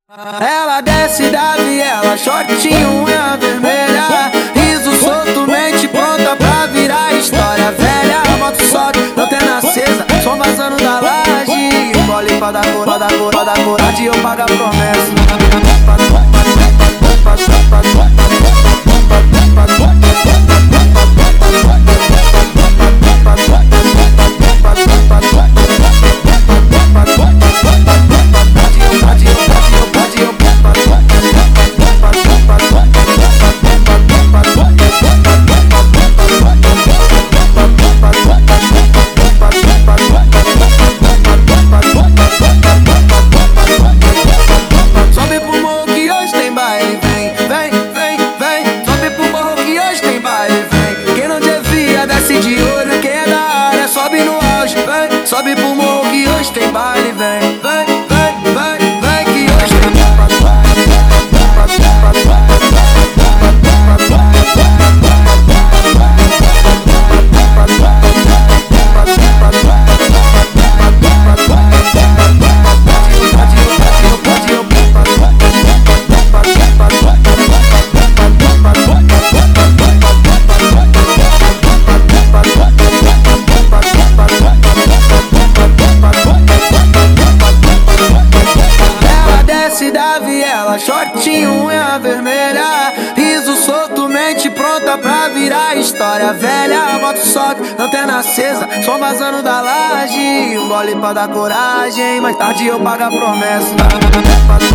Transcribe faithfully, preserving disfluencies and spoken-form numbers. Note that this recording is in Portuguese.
Ela desce da viela, shortinho, unha vermelha, riso solto, mente pronta pra virar história velha. Moto sobe, lanterna acesa, som vazando da laje. Gole pra dar cor, pra dar cor, pra dar coragem, eu pago a promessa. De olho, quem é da área sobe no auge, vem, sobe pro morro que hoje tem baile, vem, vem, vem, vem, vem que hoje tem da viela, shortinho, unha vermelha, riso solto, mente pronta pra virar história velha. Moto sobe, lanterna acesa, som vazando da laje. Um gole pra dar coragem, mais tarde eu pago a promessa.